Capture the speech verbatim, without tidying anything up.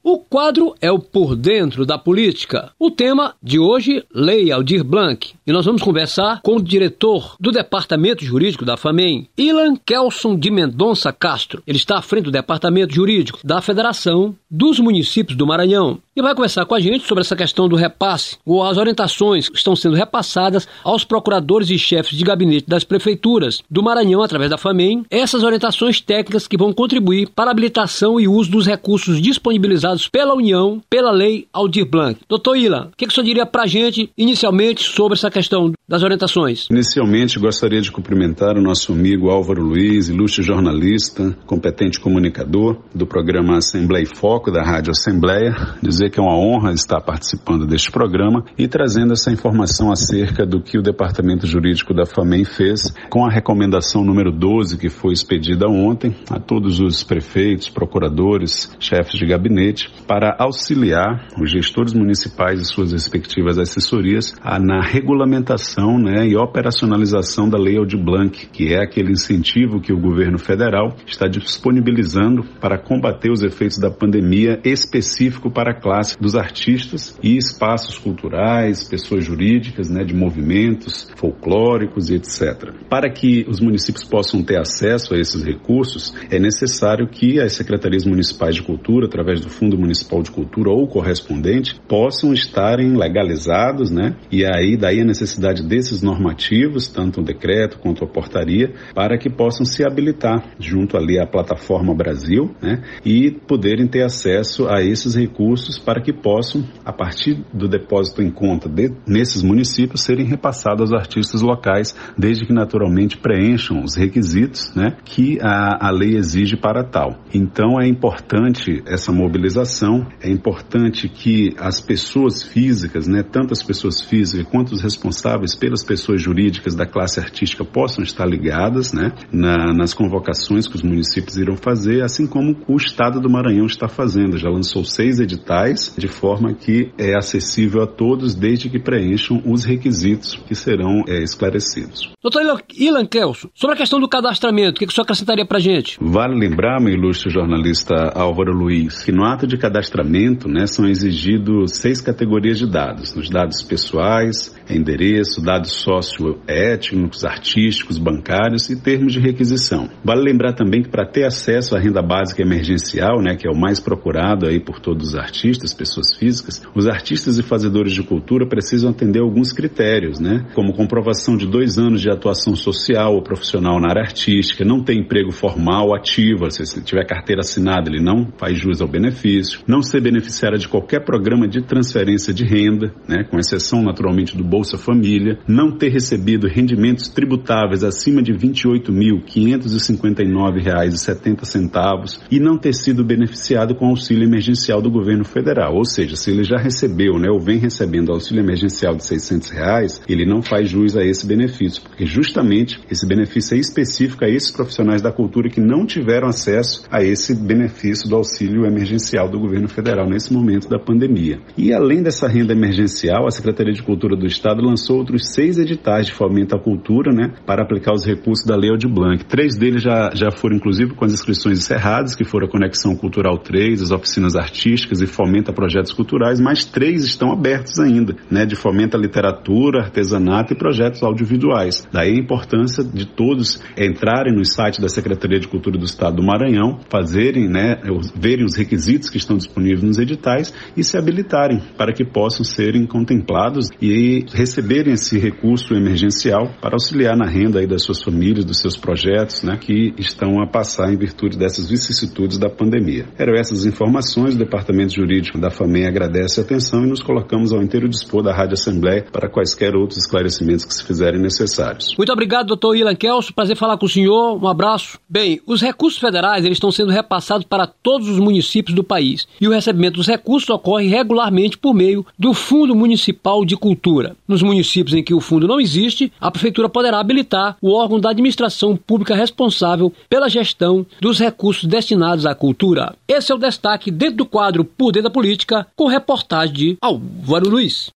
O quadro é o Por Dentro da Política. O tema de hoje, Lei Aldir Blanc. E nós vamos conversar com o diretor do Departamento Jurídico da FAMEM, Ilan Kelson de Mendonça Castro. Ele está à frente do Departamento Jurídico da Federação dos Municípios do Maranhão. E vai conversar com a gente sobre essa questão do repasse, ou as orientações que estão sendo repassadas aos procuradores e chefes de gabinete das prefeituras do Maranhão através da FAMEM, essas orientações técnicas que vão contribuir para a habilitação e uso dos recursos disponibilizados pela União, pela Lei Aldir Blanc. Doutor Ilan, o que, que o senhor diria para a gente, inicialmente, sobre essa questão das orientações? Inicialmente, gostaria de cumprimentar o nosso amigo Álvaro Luiz, ilustre jornalista, competente comunicador do programa Assembleia e Foco da Rádio Assembleia, dizer que é uma honra estar participando deste programa e trazendo essa informação acerca do que o Departamento Jurídico da FAMEM fez com a recomendação número doze que foi expedida ontem a todos os prefeitos, procuradores, chefes de gabinete para auxiliar os gestores municipais e suas respectivas assessorias a, na regulamentação, né, e operacionalização da Lei Aldir Blanc, que é aquele incentivo que o governo federal está disponibilizando para combater os efeitos da pandemia específico para a classe dos artistas e espaços culturais, pessoas jurídicas, né, de movimentos folclóricos e etcétera. Para que os municípios possam ter acesso a esses recursos, é necessário que as secretarias municipais de cultura, através do Fundo Municipal de Cultura ou correspondente, possam estarem legalizados, né, e aí daí a necessidade desses normativos, tanto o decreto quanto a portaria, para que possam se habilitar junto ali à plataforma Brasil, né, e poderem ter acesso a esses recursos para que possam, a partir do depósito em conta de, nesses municípios, serem repassados aos artistas locais, desde que naturalmente preencham os requisitos, né, que a, a lei exige para tal. Então é importante essa mobilização, é importante que as pessoas físicas, né, tanto as pessoas físicas quanto os responsáveis pelas pessoas jurídicas da classe artística possam estar ligadas, né, na, nas convocações que os municípios irão fazer, assim como o Estado do Maranhão está fazendo. Já lançou seis editais, de forma que é acessível a todos, desde que preencham os requisitos que serão é, esclarecidos. Doutor Ilan Kelson, sobre a questão do cadastramento, o que, que o senhor acrescentaria para a gente? Vale lembrar, meu ilustre jornalista Álvaro Luiz, que no ato de cadastramento, né, são exigidos seis categorias de dados: os dados pessoais, endereço, dados socioétnicos, artísticos, bancários e termos de requisição. Vale lembrar também que para ter acesso à renda básica emergencial, né, que é o mais procurado aí por todos os artistas, pessoas físicas, os artistas e fazedores de cultura precisam atender alguns critérios, né, como comprovação de dois anos de atuação social ou profissional na área artística, não ter emprego formal ativo, se ele tiver carteira assinada ele não faz jus ao benefício, não ser beneficiário de qualquer programa de transferência de renda, né, com exceção naturalmente do Bolsa Família, não ter recebido rendimentos tributáveis acima de vinte e oito mil quinhentos e cinquenta e nove reais e setenta centavos e não ter sido beneficiado com auxílio emergencial do governo federal, ou seja, se ele já recebeu, né, ou vem recebendo auxílio emergencial de seiscentos reais, ele não faz jus a esse benefício, porque justamente esse benefício é específico a esses profissionais da cultura que não tiveram acesso a esse benefício do auxílio emergencial do governo federal nesse momento da pandemia. E além dessa renda emergencial, a Secretaria de Cultura do Estado lançou outros seis editais de fomento à cultura, né, para aplicar os recursos da Lei Aldir Blanc. Três deles já, já foram, inclusive, com as inscrições encerradas, que foram a Conexão Cultural três, as oficinas artísticas e fomento a projetos culturais, mas três estão abertos ainda, né, de fomento à literatura, artesanato e projetos audiovisuais. Daí a importância de todos entrarem no site da Secretaria de Cultura do Estado do Maranhão, fazerem, né, verem os requisitos que estão disponíveis nos editais e se habilitarem para que possam serem contemplados e receberem esse recurso emergencial para auxiliar na renda aí das suas famílias, dos seus projetos, né, que estão a passar em virtude dessas vicissitudes da pandemia. Eram essas informações. O Departamento Jurídico da FAMEM agradece a atenção e nos colocamos ao inteiro dispor da Rádio Assembleia para quaisquer outros esclarecimentos que se fizerem necessários. Muito obrigado, doutor Ilan Kelson. Prazer falar com o senhor. Um abraço. Bem, os recursos federais eles estão sendo repassados para todos os municípios do país e o recebimento dos recursos ocorre regularmente por meio do Fundo Municipal de Cultura. Nos municípios em que o fundo não existe, a Prefeitura poderá habilitar o órgão da administração pública responsável pela gestão dos recursos destinados à cultura. Esse é o destaque dentro do quadro Por Dentro da Política, com reportagem de Álvaro Luiz.